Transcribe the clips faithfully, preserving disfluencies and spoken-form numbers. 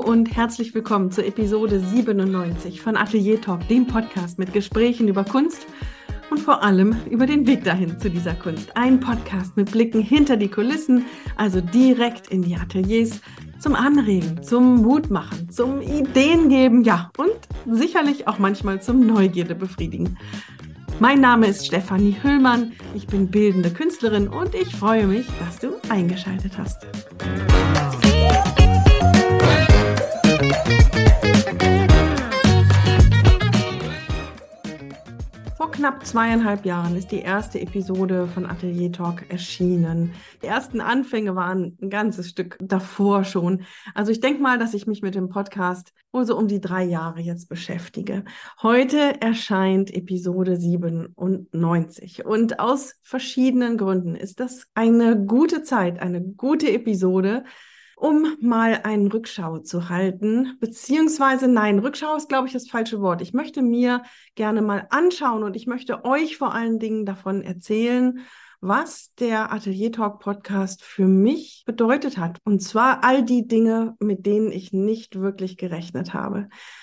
und herzlich willkommen zur Episode siebenundneunzig von Atelier Talk, dem Podcast mit Gesprächen über Kunst und vor allem über den Weg dahin zu dieser Kunst. Ein Podcast mit Blicken hinter die Kulissen, also direkt in die Ateliers, zum Anregen, zum Mutmachen, zum Ideengeben, ja, und sicherlich auch manchmal zum Neugierde befriedigen. Mein Name ist Stefanie Hüllmann, ich bin bildende Künstlerin und ich freue mich, dass du eingeschaltet hast. Vor knapp zweieinhalb Jahren ist die erste Episode von Atelier Talk erschienen. Die ersten Anfänge waren ein ganzes Stück davor schon. Also ich denke mal, dass ich mich mit dem Podcast wohl so um die drei Jahre jetzt beschäftige. Heute erscheint Episode siebenundneunzig und aus verschiedenen Gründen ist das eine gute Zeit, eine gute Episode, um mal einen Rückschau zu halten, beziehungsweise nein, Rückschau ist, glaube ich, das falsche Wort. Ich möchte mir gerne mal anschauen und ich möchte euch vor allen Dingen davon erzählen, was der Atelier Talk Podcast für mich bedeutet hat. Und zwar all die Dinge, mit denen ich nicht wirklich gerechnet habe.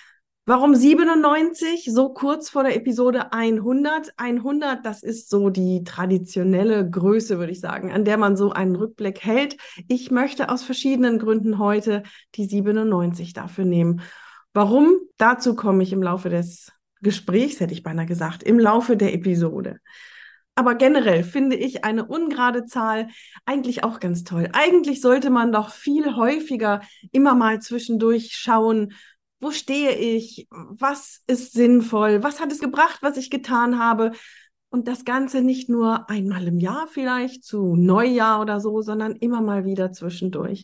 Warum siebenundneunzig, so kurz vor der Episode hundert? hundert, das ist so die traditionelle Größe, würde ich sagen, an der man so einen Rückblick hält. Ich möchte aus verschiedenen Gründen heute die siebenundneunzig dafür nehmen. Warum? Dazu komme ich im Laufe des Gesprächs, hätte ich beinahe gesagt, im Laufe der Episode. Aber generell finde ich eine ungerade Zahl eigentlich auch ganz toll. Eigentlich sollte man doch viel häufiger immer mal zwischendurch schauen, wo stehe ich? Was ist sinnvoll? Was hat es gebracht, was ich getan habe? Und das Ganze nicht nur einmal im Jahr vielleicht, zu Neujahr oder so, sondern immer mal wieder zwischendurch.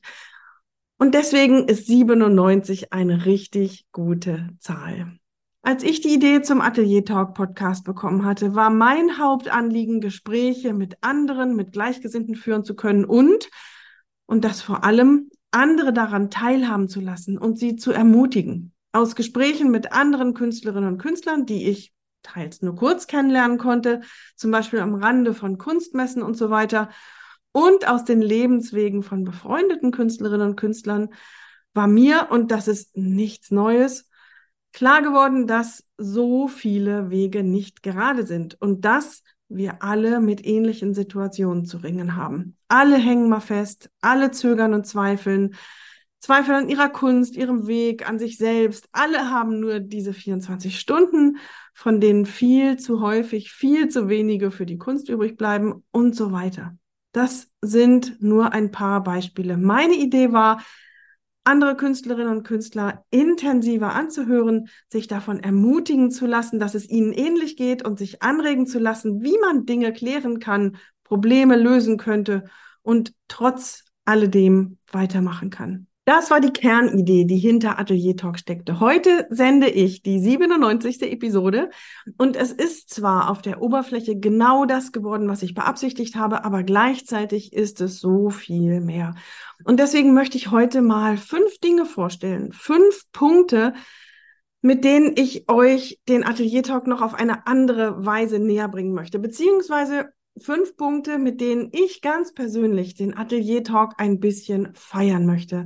Und deswegen ist siebenundneunzig eine richtig gute Zahl. Als ich die Idee zum Atelier Talk Podcast bekommen hatte, war mein Hauptanliegen, Gespräche mit anderen, mit Gleichgesinnten führen zu können und, und das vor allem, andere daran teilhaben zu lassen und sie zu ermutigen. Aus Gesprächen mit anderen Künstlerinnen und Künstlern, die ich teils nur kurz kennenlernen konnte, zum Beispiel am Rande von Kunstmessen und so weiter, und aus den Lebenswegen von befreundeten Künstlerinnen und Künstlern, war mir, und das ist nichts Neues, klar geworden, dass so viele Wege nicht gerade sind und dass wir alle mit ähnlichen Situationen zu ringen haben. Alle hängen mal fest, alle zögern und zweifeln, zweifeln an ihrer Kunst, ihrem Weg, an sich selbst. Alle haben nur diese vierundzwanzig Stunden, von denen viel zu häufig, viel zu wenige für die Kunst übrig bleiben und so weiter. Das sind nur ein paar Beispiele. Meine Idee war, andere Künstlerinnen und Künstler intensiver anzuhören, sich davon ermutigen zu lassen, dass es ihnen ähnlich geht und sich anregen zu lassen, wie man Dinge klären kann, Probleme lösen könnte und trotz alledem weitermachen kann. Das war die Kernidee, die hinter Atelier Talk steckte. Heute sende ich die siebenundneunzigste Episode und es ist zwar auf der Oberfläche genau das geworden, was ich beabsichtigt habe, aber gleichzeitig ist es so viel mehr. Und deswegen möchte ich heute mal fünf Dinge vorstellen, fünf Punkte, mit denen ich euch den Atelier Talk noch auf eine andere Weise näher bringen möchte, beziehungsweise fünf Punkte, mit denen ich ganz persönlich den Atelier Talk ein bisschen feiern möchte.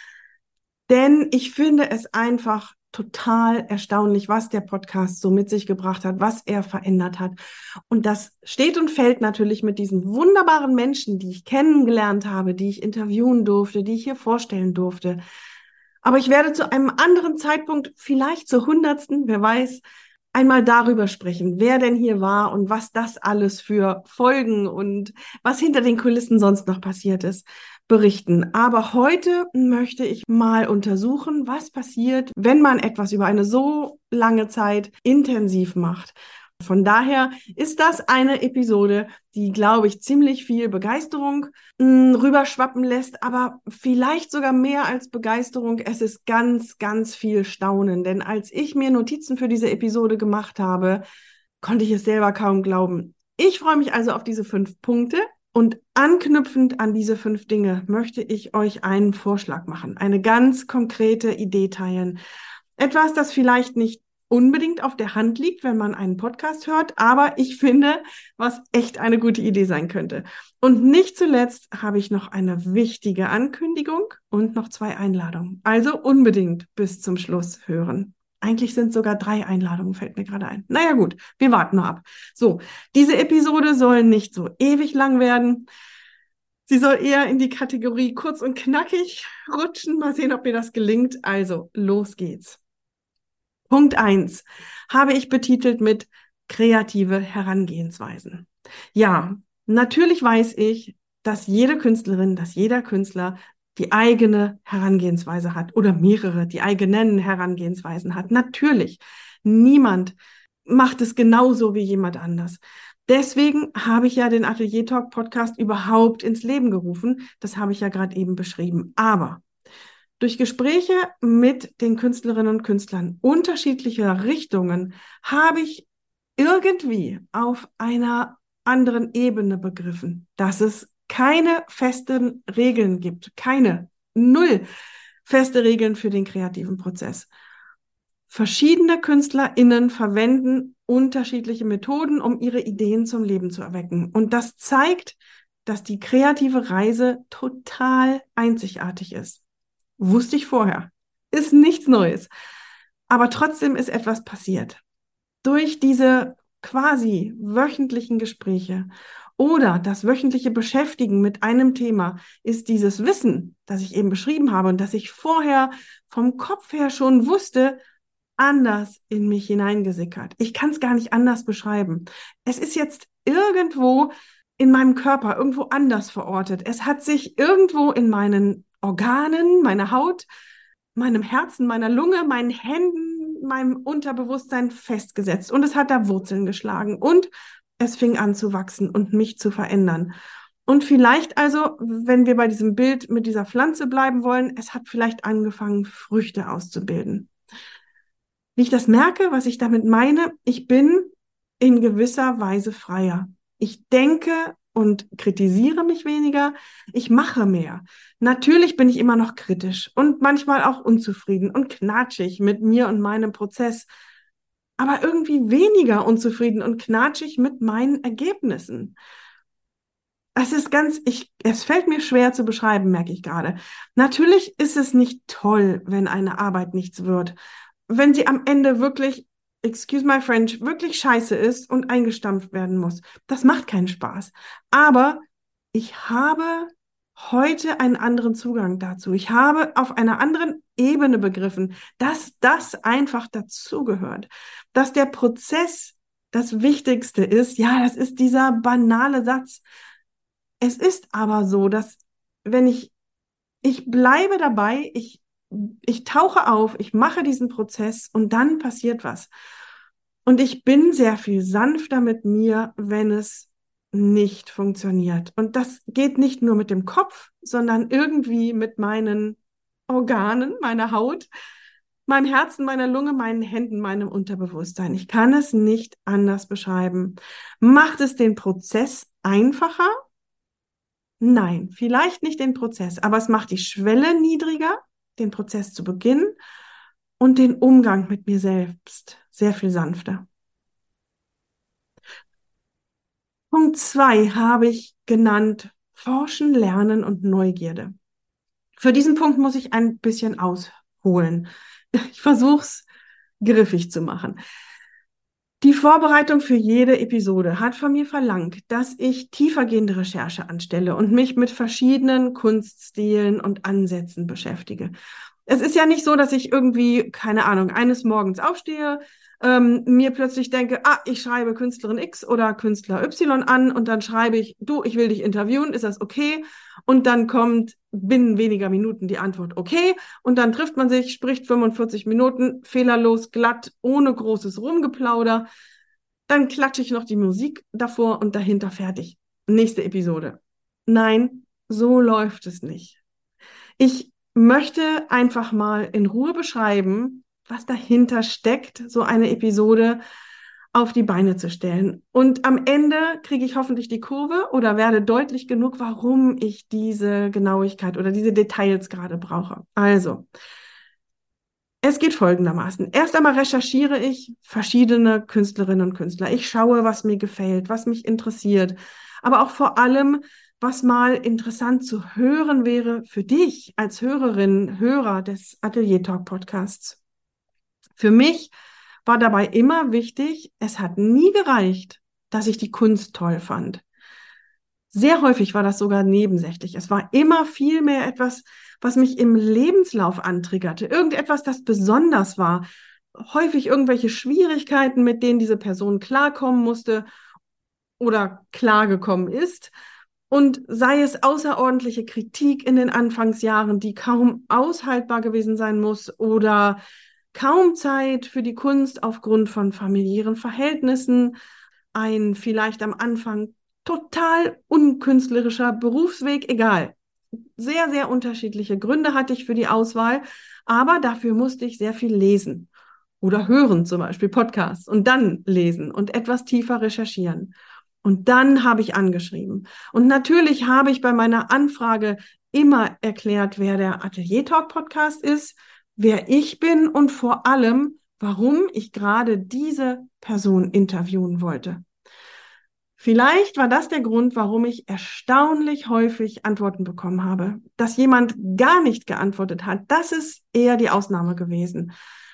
Denn ich finde es einfach total erstaunlich, was der Podcast so mit sich gebracht hat, was er verändert hat. Und das steht und fällt natürlich mit diesen wunderbaren Menschen, die ich kennengelernt habe, die ich interviewen durfte, die ich hier vorstellen durfte. Aber ich werde zu einem anderen Zeitpunkt, vielleicht zur hundertsten, wer weiß, einmal darüber sprechen, wer denn hier war und was das alles für Folgen und was hinter den Kulissen sonst noch passiert ist, berichten. Aber heute möchte ich mal untersuchen, was passiert, wenn man etwas über eine so lange Zeit intensiv macht. Von daher ist das eine Episode, die, glaube ich, ziemlich viel Begeisterung mh, rüberschwappen lässt, aber vielleicht sogar mehr als Begeisterung. Es ist ganz, ganz viel Staunen, denn als ich mir Notizen für diese Episode gemacht habe, konnte ich es selber kaum glauben. Ich freue mich also auf diese fünf Punkte und anknüpfend an diese fünf Dinge möchte ich euch einen Vorschlag machen, eine ganz konkrete Idee teilen. Etwas, das vielleicht nicht unbedingt auf der Hand liegt, wenn man einen Podcast hört, aber ich finde, was echt eine gute Idee sein könnte. Und nicht zuletzt habe ich noch eine wichtige Ankündigung und noch zwei Einladungen. Also unbedingt bis zum Schluss hören. Eigentlich sind sogar drei Einladungen, fällt mir gerade ein. Naja gut, wir warten noch ab. So, diese Episode soll nicht so ewig lang werden. Sie soll eher in die Kategorie kurz und knackig rutschen. Mal sehen, ob mir das gelingt. Also, los geht's. Punkt eins habe ich betitelt mit kreative Herangehensweisen. Ja, natürlich weiß ich, dass jede Künstlerin, dass jeder Künstler die eigene Herangehensweise hat oder mehrere, die eigenen Herangehensweisen hat. Natürlich, niemand macht es genauso wie jemand anders. Deswegen habe ich ja den Atelier Talk Podcast überhaupt ins Leben gerufen. Das habe ich ja gerade eben beschrieben. Aber durch Gespräche mit den Künstlerinnen und Künstlern unterschiedlicher Richtungen habe ich irgendwie auf einer anderen Ebene begriffen, dass es keine festen Regeln gibt, keine, null feste Regeln für den kreativen Prozess. Verschiedene KünstlerInnen verwenden unterschiedliche Methoden, um ihre Ideen zum Leben zu erwecken. Und das zeigt, dass die kreative Reise total einzigartig ist. Wusste ich vorher. Ist nichts Neues. Aber trotzdem ist etwas passiert. Durch diese quasi wöchentlichen Gespräche oder das wöchentliche Beschäftigen mit einem Thema ist dieses Wissen, das ich eben beschrieben habe und das ich vorher vom Kopf her schon wusste, anders in mich hineingesickert. Ich kann es gar nicht anders beschreiben. Es ist jetzt irgendwo in meinem Körper, irgendwo anders verortet. Es hat sich irgendwo in meinen Organen, meiner Haut, meinem Herzen, meiner Lunge, meinen Händen, meinem Unterbewusstsein festgesetzt. Und es hat da Wurzeln geschlagen. Und es fing an zu wachsen und mich zu verändern. Und vielleicht also, wenn wir bei diesem Bild mit dieser Pflanze bleiben wollen, es hat vielleicht angefangen, Früchte auszubilden. Wie ich das merke, was ich damit meine, ich bin in gewisser Weise freier. Ich denke und kritisiere mich weniger, ich mache mehr. Natürlich bin ich immer noch kritisch und manchmal auch unzufrieden und knatschig mit mir und meinem Prozess, aber irgendwie weniger unzufrieden und knatschig mit meinen Ergebnissen. Es ist ganz, ich, es fällt mir schwer zu beschreiben, merke ich gerade. Natürlich ist es nicht toll, wenn eine Arbeit nichts wird. Wenn sie am Ende wirklich, excuse my French, wirklich scheiße ist und eingestampft werden muss. Das macht keinen Spaß. Aber ich habe heute einen anderen Zugang dazu. Ich habe auf einer anderen Ebene begriffen, dass das einfach dazugehört. Dass der Prozess das Wichtigste ist. Ja, das ist dieser banale Satz. Es ist aber so, dass wenn ich, ich bleibe dabei, ich Ich tauche auf, ich mache diesen Prozess und dann passiert was. Und ich bin sehr viel sanfter mit mir, wenn es nicht funktioniert. Und das geht nicht nur mit dem Kopf, sondern irgendwie mit meinen Organen, meiner Haut, meinem Herzen, meiner Lunge, meinen Händen, meinem Unterbewusstsein. Ich kann es nicht anders beschreiben. Macht es den Prozess einfacher? Nein, vielleicht nicht den Prozess, aber es macht die Schwelle niedriger, den Prozess zu beginnen und den Umgang mit mir selbst sehr viel sanfter. Punkt zwei habe ich genannt, Forschen, Lernen und Neugierde. Für diesen Punkt muss ich ein bisschen ausholen. Ich versuche es griffig zu machen. Die Vorbereitung für jede Episode hat von mir verlangt, dass ich tiefergehende Recherche anstelle und mich mit verschiedenen Kunststilen und Ansätzen beschäftige. Es ist ja nicht so, dass ich irgendwie, keine Ahnung, eines Morgens aufstehe, ähm, mir plötzlich denke, ah, ich schreibe Künstlerin X oder Künstler Y an und dann schreibe ich, du, ich will dich interviewen, ist das okay? Und dann kommt binnen weniger Minuten die Antwort, okay. Und dann trifft man sich, spricht fünfundvierzig Minuten, fehlerlos, glatt, ohne großes Rumgeplauder. Dann klatsche ich noch die Musik davor und dahinter fertig. Nächste Episode. Nein, so läuft es nicht. Ich möchte einfach mal in Ruhe beschreiben, was dahinter steckt, so eine Episode auf die Beine zu stellen. Und am Ende kriege ich hoffentlich die Kurve oder werde deutlich genug, warum ich diese Genauigkeit oder diese Details gerade brauche. Also, Es geht folgendermaßen. Erst einmal recherchiere ich verschiedene Künstlerinnen und Künstler. Ich schaue, was mir gefällt, was mich interessiert, aber auch vor allem, was mal interessant zu hören wäre für dich als Hörerin, Hörer des Atelier Talk Podcasts. Für mich war dabei immer wichtig, es hat nie gereicht, dass ich die Kunst toll fand. Sehr häufig war das sogar nebensächlich. Es war immer viel mehr etwas, was mich im Lebenslauf antriggerte. Irgendetwas, das besonders war. Häufig irgendwelche Schwierigkeiten, mit denen diese Person klarkommen musste oder klargekommen ist. Und sei es außerordentliche Kritik in den Anfangsjahren, die kaum aushaltbar gewesen sein muss, oder kaum Zeit für die Kunst aufgrund von familiären Verhältnissen, ein vielleicht am Anfang total unkünstlerischer Berufsweg, egal. Sehr, sehr unterschiedliche Gründe hatte ich für die Auswahl, aber dafür musste ich sehr viel lesen oder hören, zum Beispiel Podcasts, und dann lesen und etwas tiefer recherchieren. Und dann habe ich angeschrieben. Und natürlich habe ich bei meiner Anfrage immer erklärt, wer der Atelier Talk Podcast ist, wer ich bin und vor allem, warum ich gerade diese Person interviewen wollte. Vielleicht war das der Grund, warum ich erstaunlich häufig Antworten bekommen habe. Dass jemand gar nicht geantwortet hat, das ist eher die Ausnahme gewesen.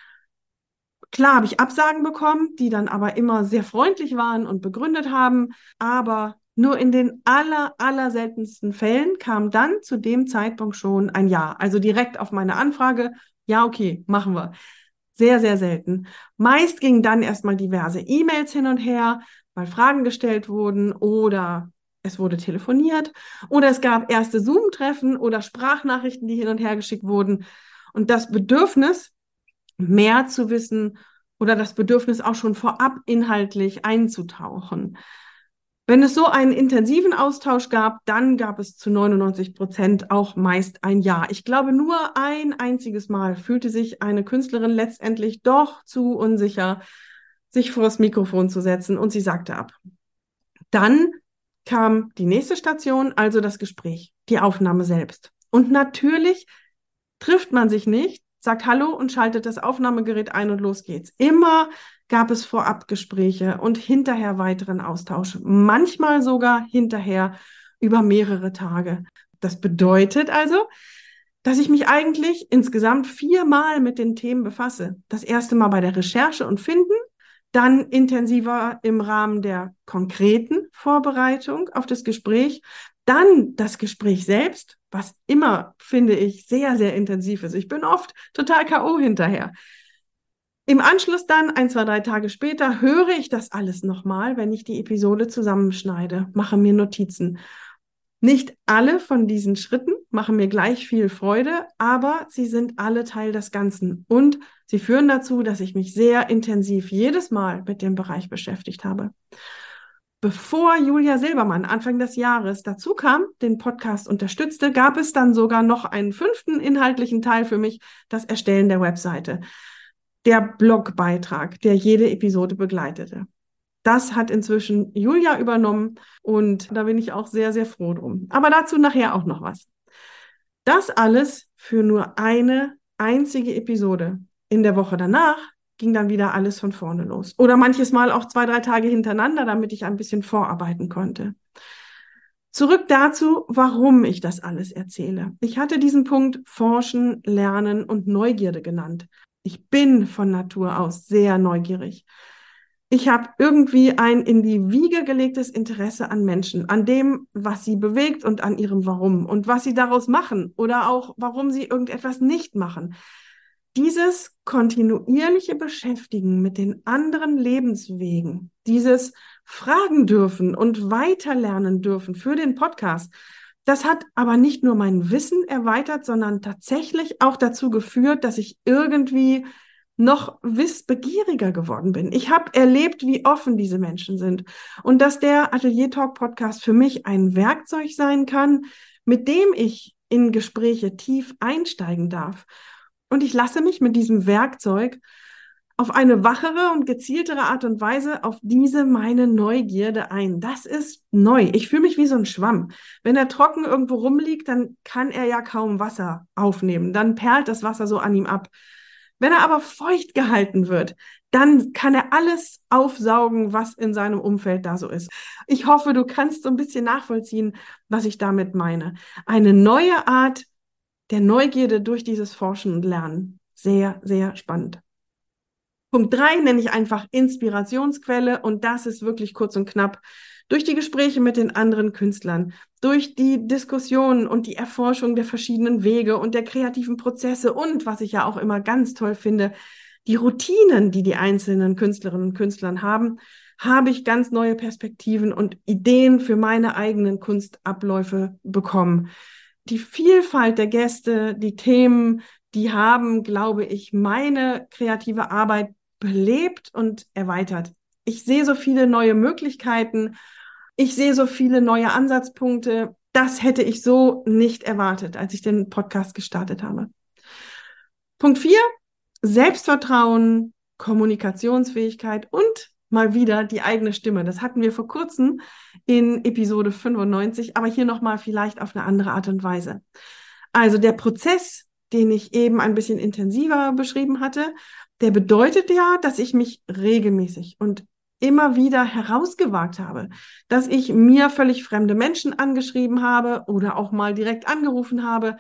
Klar habe ich Absagen bekommen, die dann aber immer sehr freundlich waren und begründet haben, aber nur in den aller, aller seltensten Fällen kam dann zu dem Zeitpunkt schon ein Ja. Also direkt auf meine Anfrage, ja, okay, machen wir. Sehr, sehr selten. Meist gingen dann erstmal diverse E-Mails hin und her, weil Fragen gestellt wurden oder es wurde telefoniert oder es gab erste Zoom-Treffen oder Sprachnachrichten, die hin und her geschickt wurden. Und das Bedürfnis, mehr zu wissen oder das Bedürfnis auch schon vorab inhaltlich einzutauchen. Wenn es so einen intensiven Austausch gab, dann gab es zu neunundneunzig Prozent auch meist ein Ja. Ich glaube, nur ein einziges Mal fühlte sich eine Künstlerin letztendlich doch zu unsicher, sich vor das Mikrofon zu setzen, und sie sagte ab. Dann kam die nächste Station, also das Gespräch, die Aufnahme selbst. Und natürlich trifft man sich nicht, sagt Hallo und schaltet das Aufnahmegerät ein und los geht's. Immer gab es Vorabgespräche und hinterher weiteren Austausch, manchmal sogar hinterher über mehrere Tage. Das bedeutet also, dass ich mich eigentlich insgesamt viermal mit den Themen befasse. Das erste Mal bei der Recherche und Finden, dann intensiver im Rahmen der konkreten Vorbereitung auf das Gespräch, dann das Gespräch selbst, was immer, finde ich, sehr, sehr intensiv ist. Ich bin oft total K O hinterher. Im Anschluss dann, ein, zwei, drei Tage später, höre ich das alles nochmal, wenn ich die Episode zusammenschneide, mache mir Notizen. Nicht alle von diesen Schritten machen mir gleich viel Freude, aber sie sind alle Teil des Ganzen und sie führen dazu, dass ich mich sehr intensiv jedes Mal mit dem Bereich beschäftigt habe. Bevor Julia Silbermann Anfang des Jahres dazu kam, den Podcast unterstützte, gab es dann sogar noch einen fünften inhaltlichen Teil für mich, das Erstellen der Webseite. Der Blogbeitrag, der jede Episode begleitete. Das hat inzwischen Julia übernommen und da bin ich auch sehr, sehr froh drum. Aber dazu nachher auch noch was. Das alles für nur eine einzige Episode. In der Woche danach ging dann wieder alles von vorne los. Oder manches Mal auch zwei, drei Tage hintereinander, damit ich ein bisschen vorarbeiten konnte. Zurück dazu, warum ich das alles erzähle. Ich hatte diesen Punkt Forschen, Lernen und Neugierde genannt. Ich bin von Natur aus sehr neugierig. Ich habe irgendwie ein in die Wiege gelegtes Interesse an Menschen, an dem, was sie bewegt und an ihrem Warum und was sie daraus machen oder auch, warum sie irgendetwas nicht machen. Dieses kontinuierliche Beschäftigen mit den anderen Lebenswegen, dieses Fragen dürfen und weiterlernen dürfen für den Podcast, das hat aber nicht nur mein Wissen erweitert, sondern tatsächlich auch dazu geführt, dass ich irgendwie noch wissbegieriger geworden bin. Ich habe erlebt, wie offen diese Menschen sind und dass der Atelier Talk Podcast für mich ein Werkzeug sein kann, mit dem ich in Gespräche tief einsteigen darf. Und ich lasse mich mit diesem Werkzeug auf eine wachere und gezieltere Art und Weise auf diese meine Neugierde ein. Das ist neu. Ich fühle mich wie so ein Schwamm. Wenn er trocken irgendwo rumliegt, dann kann er ja kaum Wasser aufnehmen. Dann perlt das Wasser so an ihm ab. Wenn er aber feucht gehalten wird, dann kann er alles aufsaugen, was in seinem Umfeld da so ist. Ich hoffe, du kannst so ein bisschen nachvollziehen, was ich damit meine. Eine neue Art der Neugierde durch dieses Forschen und Lernen. Sehr, sehr spannend. Punkt drei nenne ich einfach Inspirationsquelle und das ist wirklich kurz und knapp. Durch die Gespräche mit den anderen Künstlern, durch die Diskussionen und die Erforschung der verschiedenen Wege und der kreativen Prozesse und, was ich ja auch immer ganz toll finde, die Routinen, die die einzelnen Künstlerinnen und Künstler haben, habe ich ganz neue Perspektiven und Ideen für meine eigenen Kunstabläufe bekommen. Die Vielfalt der Gäste, die Themen, die haben, glaube ich, meine kreative Arbeit belebt und erweitert. Ich sehe so viele neue Möglichkeiten. Ich sehe so viele neue Ansatzpunkte. Das hätte ich so nicht erwartet, als ich den Podcast gestartet habe. Punkt vier, Selbstvertrauen, Kommunikationsfähigkeit und mal wieder die eigene Stimme. Das hatten wir vor kurzem in Episode fünfundneunzig, aber hier nochmal vielleicht auf eine andere Art und Weise. Also der Prozess, den ich eben ein bisschen intensiver beschrieben hatte, der bedeutet ja, dass ich mich regelmäßig und immer wieder herausgewagt habe, dass ich mir völlig fremde Menschen angeschrieben habe oder auch mal direkt angerufen habe.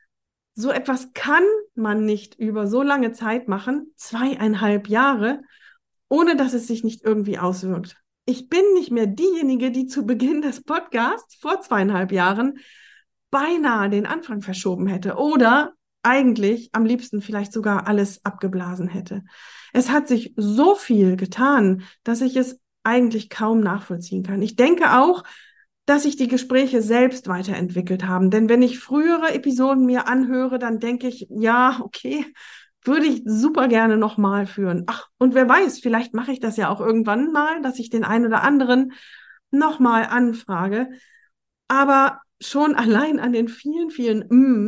So etwas kann man nicht über so lange Zeit machen, zweieinhalb Jahre, ohne dass es sich nicht irgendwie auswirkt. Ich bin nicht mehr diejenige, die zu Beginn des Podcasts vor zweieinhalb Jahren beinahe den Anfang verschoben hätte oder eigentlich am liebsten vielleicht sogar alles abgeblasen hätte. Es hat sich so viel getan, dass ich es eigentlich kaum nachvollziehen kann. Ich denke auch, dass sich die Gespräche selbst weiterentwickelt haben. Denn wenn ich frühere Episoden mir anhöre, dann denke ich, ja, okay, würde ich super gerne nochmal führen. Ach, und wer weiß, vielleicht mache ich das ja auch irgendwann mal, dass ich den einen oder anderen nochmal anfrage. Aber schon allein an den vielen, vielen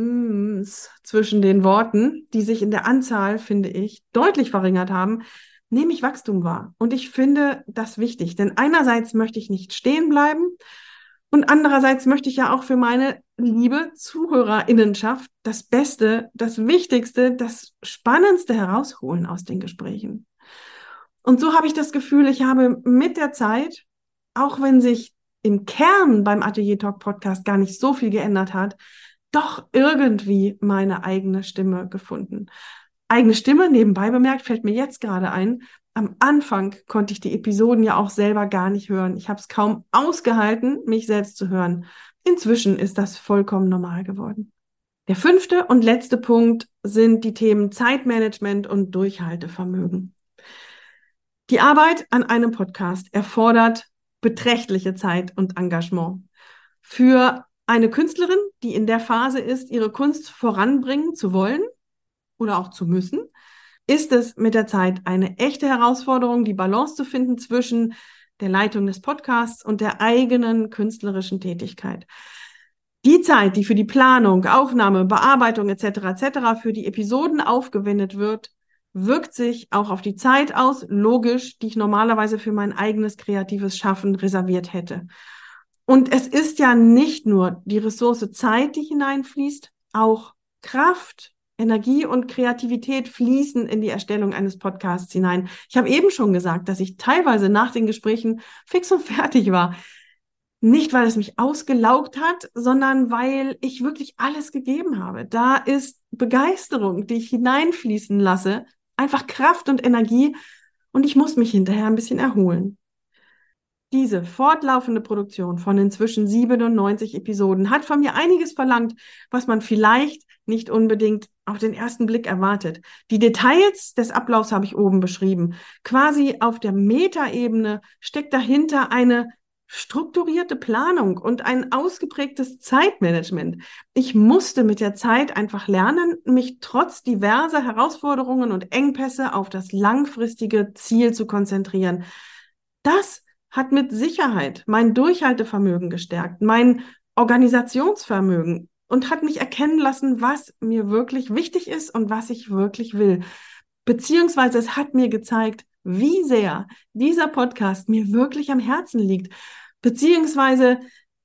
Mms zwischen den Worten, die sich in der Anzahl, finde ich, deutlich verringert haben, nehme ich Wachstum wahr. Und ich finde das wichtig, denn einerseits möchte ich nicht stehen bleiben und andererseits möchte ich ja auch für meine liebe ZuhörerInnenschaft das Beste, das Wichtigste, das Spannendste herausholen aus den Gesprächen. Und so habe ich das Gefühl, ich habe mit der Zeit, auch wenn sich im Kern beim Atelier Talk Podcast gar nicht so viel geändert hat, doch irgendwie meine eigene Stimme gefunden. Eigene Stimme, nebenbei bemerkt, fällt mir jetzt gerade ein. Am Anfang konnte ich die Episoden ja auch selber gar nicht hören. Ich habe es kaum ausgehalten, mich selbst zu hören. Inzwischen ist das vollkommen normal geworden. Der fünfte und letzte Punkt sind die Themen Zeitmanagement und Durchhaltevermögen. Die Arbeit an einem Podcast erfordert beträchtliche Zeit und Engagement. Für eine Künstlerin, die in der Phase ist, ihre Kunst voranbringen zu wollen oder auch zu müssen, ist es mit der Zeit eine echte Herausforderung, die Balance zu finden zwischen der Leitung des Podcasts und der eigenen künstlerischen Tätigkeit. Die Zeit, die für die Planung, Aufnahme, Bearbeitung et cetera et cetera für die Episoden aufgewendet wird, wirkt sich auch auf die Zeit aus, logisch, die ich normalerweise für mein eigenes kreatives Schaffen reserviert hätte. Und es ist ja nicht nur die Ressource Zeit, die hineinfließt, auch Kraft, Energie und Kreativität fließen in die Erstellung eines Podcasts hinein. Ich habe eben schon gesagt, dass ich teilweise nach den Gesprächen fix und fertig war. Nicht, weil es mich ausgelaugt hat, sondern weil ich wirklich alles gegeben habe. Da ist Begeisterung, die ich hineinfließen lasse, einfach Kraft und Energie und ich muss mich hinterher ein bisschen erholen. Diese fortlaufende Produktion von inzwischen siebenundneunzig Episoden hat von mir einiges verlangt, was man vielleicht nicht unbedingt auf den ersten Blick erwartet. Die Details des Ablaufs habe ich oben beschrieben. Quasi auf der Metaebene steckt dahinter eine strukturierte Planung und ein ausgeprägtes Zeitmanagement. Ich musste mit der Zeit einfach lernen, mich trotz diverser Herausforderungen und Engpässe auf das langfristige Ziel zu konzentrieren. Das hat mit Sicherheit mein Durchhaltevermögen gestärkt, mein Organisationsvermögen und hat mich erkennen lassen, was mir wirklich wichtig ist und was ich wirklich will. Beziehungsweise es hat mir gezeigt, wie sehr dieser Podcast mir wirklich am Herzen liegt, beziehungsweise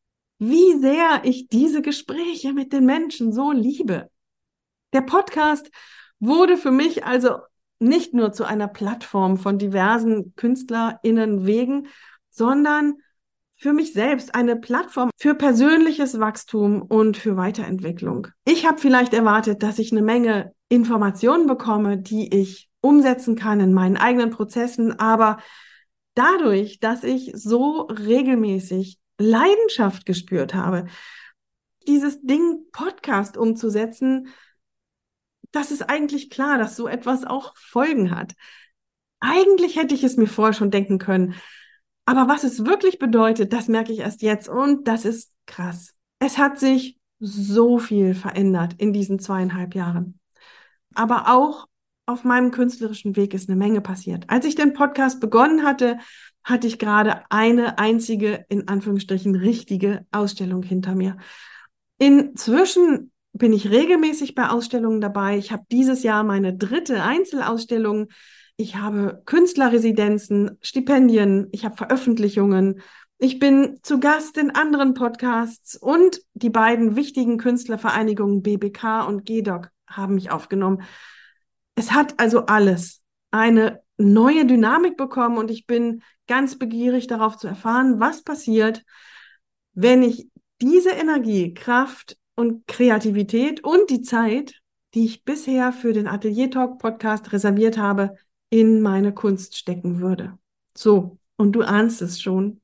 wie sehr ich diese Gespräche mit den Menschen so liebe. Der Podcast wurde für mich also nicht nur zu einer Plattform von diversen KünstlerInnen-Wegen, sondern für mich selbst eine Plattform für persönliches Wachstum und für Weiterentwicklung. Ich habe vielleicht erwartet, dass ich eine Menge Informationen bekomme, die ich umsetzen kann in meinen eigenen Prozessen, aber dadurch, dass ich so regelmäßig Leidenschaft gespürt habe, dieses Ding Podcast umzusetzen, das ist eigentlich klar, dass so etwas auch Folgen hat. Eigentlich hätte ich es mir vorher schon denken können. Aber was es wirklich bedeutet, das merke ich erst jetzt und das ist krass. Es hat sich so viel verändert in diesen zweieinhalb Jahren. Aber auch auf meinem künstlerischen Weg ist eine Menge passiert. Als ich den Podcast begonnen hatte, hatte ich gerade eine einzige, in Anführungsstrichen, richtige Ausstellung hinter mir. Inzwischen bin ich regelmäßig bei Ausstellungen dabei. Ich habe dieses Jahr meine dritte Einzelausstellung. Ich habe Künstlerresidenzen, Stipendien, ich habe Veröffentlichungen. Ich bin zu Gast in anderen Podcasts und die beiden wichtigen Künstlervereinigungen B B K und G D O C haben mich aufgenommen. Es hat also alles eine neue Dynamik bekommen und ich bin ganz begierig darauf zu erfahren, was passiert, wenn ich diese Energie, Kraft und Kreativität und die Zeit, die ich bisher für den Atelier Talk Podcast reserviert habe, in meine Kunst stecken würde. So, und du ahnst es schon.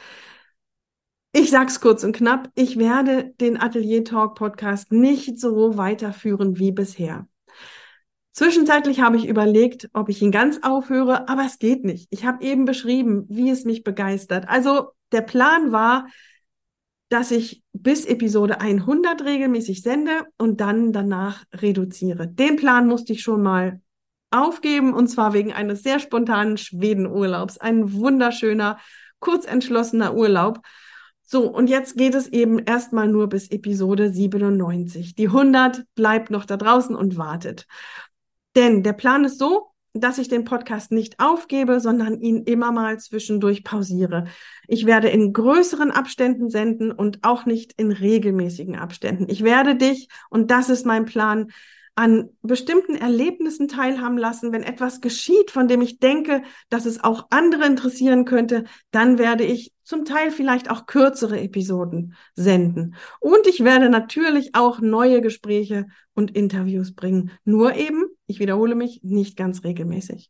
Ich sag's kurz und knapp, ich werde den Atelier Talk Podcast nicht so weiterführen wie bisher. Zwischenzeitlich habe ich überlegt, ob ich ihn ganz aufhöre, aber es geht nicht. Ich habe eben beschrieben, wie es mich begeistert. Also der Plan war, dass ich bis Episode hundert regelmäßig sende und dann danach reduziere. Den Plan musste ich schon mal aufgeben und zwar wegen eines sehr spontanen Schwedenurlaubs. Ein wunderschöner, kurzentschlossener Urlaub. So, und jetzt geht es eben erstmal nur bis Episode siebenundneunzig. Die hundert bleibt noch da draußen und wartet. Denn der Plan ist so, dass ich den Podcast nicht aufgebe, sondern ihn immer mal zwischendurch pausiere. Ich werde in größeren Abständen senden und auch nicht in regelmäßigen Abständen. Ich werde dich, und das ist mein Plan, an bestimmten Erlebnissen teilhaben lassen. Wenn etwas geschieht, von dem ich denke, dass es auch andere interessieren könnte, dann werde ich zum Teil vielleicht auch kürzere Episoden senden. Und ich werde natürlich auch neue Gespräche und Interviews bringen. Nur eben, ich wiederhole mich, nicht ganz regelmäßig.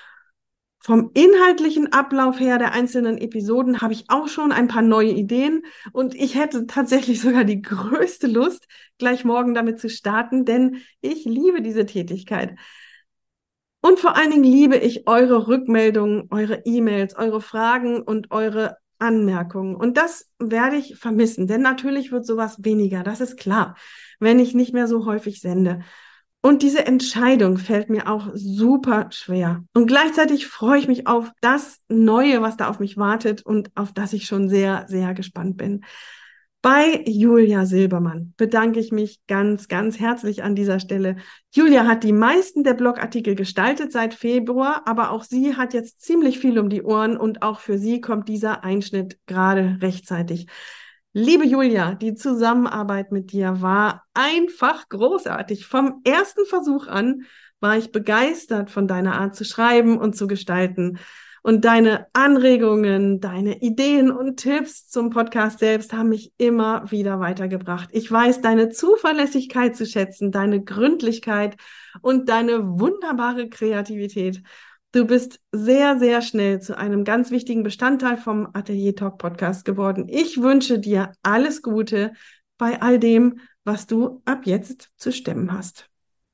Vom inhaltlichen Ablauf her der einzelnen Episoden habe ich auch schon ein paar neue Ideen und ich hätte tatsächlich sogar die größte Lust, gleich morgen damit zu starten, denn ich liebe diese Tätigkeit. Und vor allen Dingen liebe ich eure Rückmeldungen, eure E-Mails, eure Fragen und eure Anmerkungen. Und das werde ich vermissen, denn natürlich wird sowas weniger, das ist klar, wenn ich nicht mehr so häufig sende. Und diese Entscheidung fällt mir auch super schwer. Und gleichzeitig freue ich mich auf das Neue, was da auf mich wartet und auf das ich schon sehr, sehr gespannt bin. Bei Julia Silbermann bedanke ich mich ganz, ganz herzlich an dieser Stelle. Julia hat die meisten der Blogartikel gestaltet seit Februar, aber auch sie hat jetzt ziemlich viel um die Ohren und auch für sie kommt dieser Einschnitt gerade rechtzeitig. Liebe Julia, die Zusammenarbeit mit dir war einfach großartig. Vom ersten Versuch an war ich begeistert von deiner Art zu schreiben und zu gestalten. Und deine Anregungen, deine Ideen und Tipps zum Podcast selbst haben mich immer wieder weitergebracht. Ich weiß deine Zuverlässigkeit zu schätzen, deine Gründlichkeit und deine wunderbare Kreativität. Du bist sehr, sehr schnell zu einem ganz wichtigen Bestandteil vom Atelier Talk Podcast geworden. Ich wünsche dir alles Gute bei all dem, was du ab jetzt zu stemmen hast.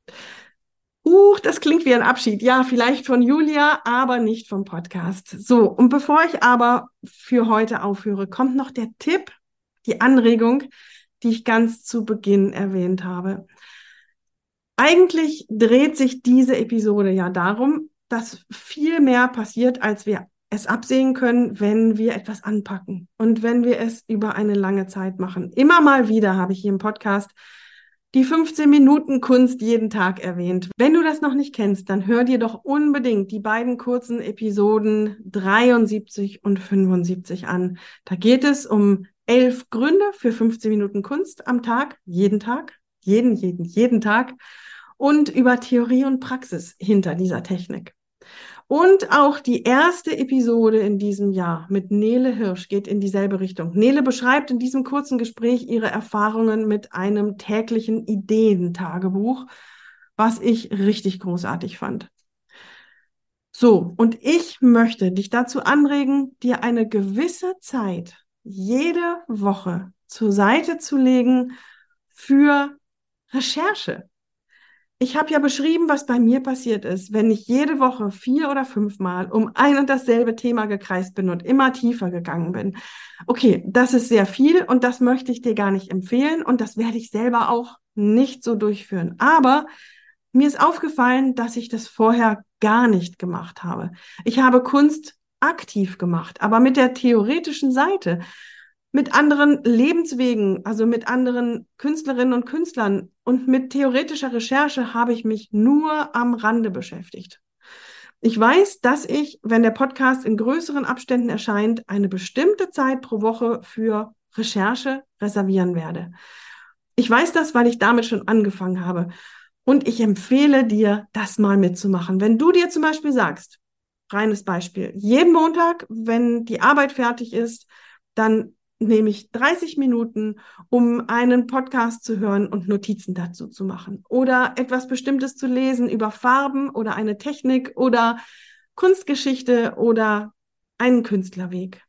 Uh, das klingt wie ein Abschied. Ja, vielleicht von Julia, aber nicht vom Podcast. So, und bevor ich aber für heute aufhöre, kommt noch der Tipp, die Anregung, die ich ganz zu Beginn erwähnt habe. Eigentlich dreht sich diese Episode ja darum, dass viel mehr passiert, als wir es absehen können, wenn wir etwas anpacken und wenn wir es über eine lange Zeit machen. Immer mal wieder habe ich hier im Podcast die fünfzehn Minuten Kunst jeden Tag erwähnt. Wenn du das noch nicht kennst, dann hör dir doch unbedingt die beiden kurzen Episoden dreiundsiebzig und fünfundsiebzig an. Da geht es um elf Gründe für fünfzehn Minuten Kunst am Tag, jeden Tag, jeden, jeden, jeden Tag. und über Theorie und Praxis hinter dieser Technik. Und auch die erste Episode in diesem Jahr mit Nele Hirsch geht in dieselbe Richtung. Nele beschreibt in diesem kurzen Gespräch ihre Erfahrungen mit einem täglichen Ideentagebuch, was ich richtig großartig fand. So, und ich möchte dich dazu anregen, dir eine gewisse Zeit jede Woche zur Seite zu legen für Recherche. Ich habe ja beschrieben, was bei mir passiert ist, wenn ich jede Woche vier oder fünfmal um ein und dasselbe Thema gekreist bin und immer tiefer gegangen bin. Okay, das ist sehr viel und das möchte ich dir gar nicht empfehlen und das werde ich selber auch nicht so durchführen. Aber mir ist aufgefallen, dass ich das vorher gar nicht gemacht habe. Ich habe Kunst aktiv gemacht, aber mit der theoretischen Seite, mit anderen Lebenswegen, also mit anderen Künstlerinnen und Künstlern und mit theoretischer Recherche habe ich mich nur am Rande beschäftigt. Ich weiß, dass ich, wenn der Podcast in größeren Abständen erscheint, eine bestimmte Zeit pro Woche für Recherche reservieren werde. Ich weiß das, weil ich damit schon angefangen habe. Und ich empfehle dir, das mal mitzumachen. Wenn du dir zum Beispiel sagst, reines Beispiel, jeden Montag, wenn die Arbeit fertig ist, dann nehme ich dreißig Minuten, um einen Podcast zu hören und Notizen dazu zu machen oder etwas Bestimmtes zu lesen über Farben oder eine Technik oder Kunstgeschichte oder einen Künstlerweg.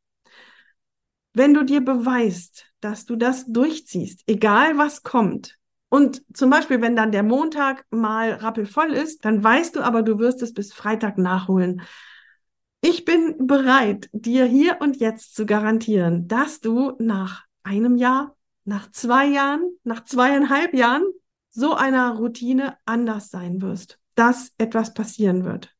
Wenn du dir beweist, dass du das durchziehst, egal was kommt, und zum Beispiel, wenn dann der Montag mal rappelvoll ist, dann weißt du aber, du wirst es bis Freitag nachholen. Ich bin bereit, dir hier und jetzt zu garantieren, dass du nach einem Jahr, nach zwei Jahren, nach zweieinhalb Jahren so einer Routine anders sein wirst, dass etwas passieren wird.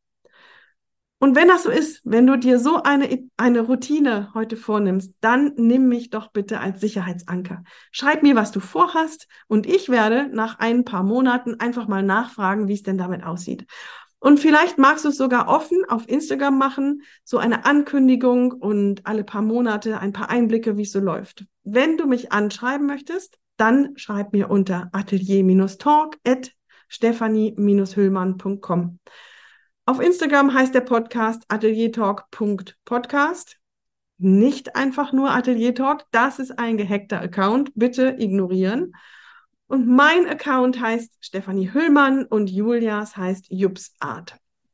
Und wenn das so ist, wenn du dir so eine, eine Routine heute vornimmst, dann nimm mich doch bitte als Sicherheitsanker. Schreib mir, was du vorhast und ich werde nach ein paar Monaten einfach mal nachfragen, wie es denn damit aussieht. Und vielleicht magst du es sogar offen auf Instagram machen, so eine Ankündigung und alle paar Monate ein paar Einblicke, wie es so läuft. Wenn du mich anschreiben möchtest, dann schreib mir unter atelier talk at stephanie hüllmann punkt com. Auf Instagram heißt der Podcast ateliertalk punkt podcast. Nicht einfach nur Ateliertalk, das ist ein gehackter Account, bitte ignorieren. Und mein Account heißt Stephanie Hüllmann und Julias heißt Jups Art.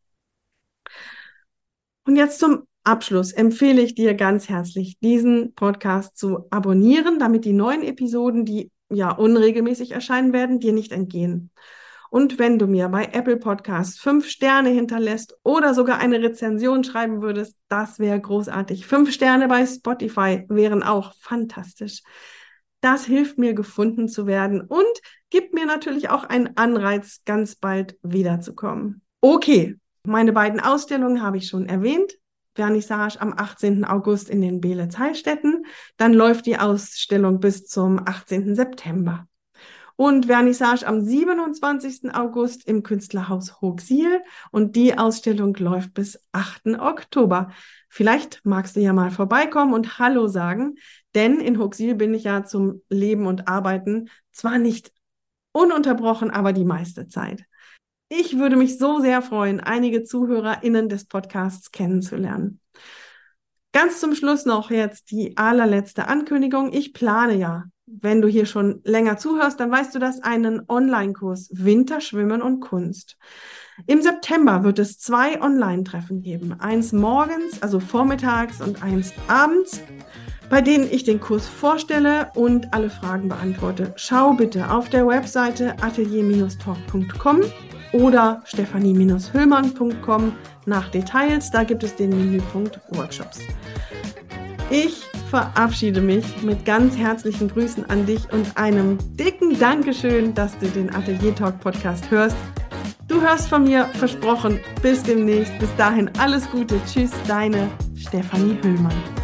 Und jetzt zum Abschluss empfehle ich dir ganz herzlich, diesen Podcast zu abonnieren, damit die neuen Episoden, die ja unregelmäßig erscheinen werden, dir nicht entgehen. Und wenn du mir bei Apple Podcasts fünf Sterne hinterlässt oder sogar eine Rezension schreiben würdest, das wäre großartig. Fünf Sterne bei Spotify wären auch fantastisch. Das hilft mir, gefunden zu werden und gibt mir natürlich auch einen Anreiz, ganz bald wiederzukommen. Okay, meine beiden Ausstellungen habe ich schon erwähnt. Vernissage am achtzehnten August in den Beelitz-Heilstätten. Dann läuft die Ausstellung bis zum achtzehnten September. Und Vernissage am siebenundzwanzigsten August im Künstlerhaus Hooxil und die Ausstellung läuft bis achten Oktober. Vielleicht magst du ja mal vorbeikommen und Hallo sagen, denn in Hooxil bin ich ja zum Leben und Arbeiten zwar nicht ununterbrochen, aber die meiste Zeit. Ich würde mich so sehr freuen, einige ZuhörerInnen des Podcasts kennenzulernen. Ganz zum Schluss noch jetzt die allerletzte Ankündigung. Ich plane ja, wenn du hier schon länger zuhörst, dann weißt du das, einen Online-Kurs Winterschwimmen und Kunst. Im September wird es zwei Online-Treffen geben. Eins morgens, also vormittags und eins abends, bei denen ich den Kurs vorstelle und alle Fragen beantworte. Schau bitte auf der Webseite atelier talk punkt com oder stephanie hüllmann punkt com nach Details. Da gibt es den Menüpunkt Workshops. Ich verabschiede mich mit ganz herzlichen Grüßen an dich und einem dicken Dankeschön, dass du den Atelier Talk Podcast hörst. Du hörst von mir, versprochen. Bis demnächst. Bis dahin alles Gute. Tschüss, deine Stephanie Hüllmann.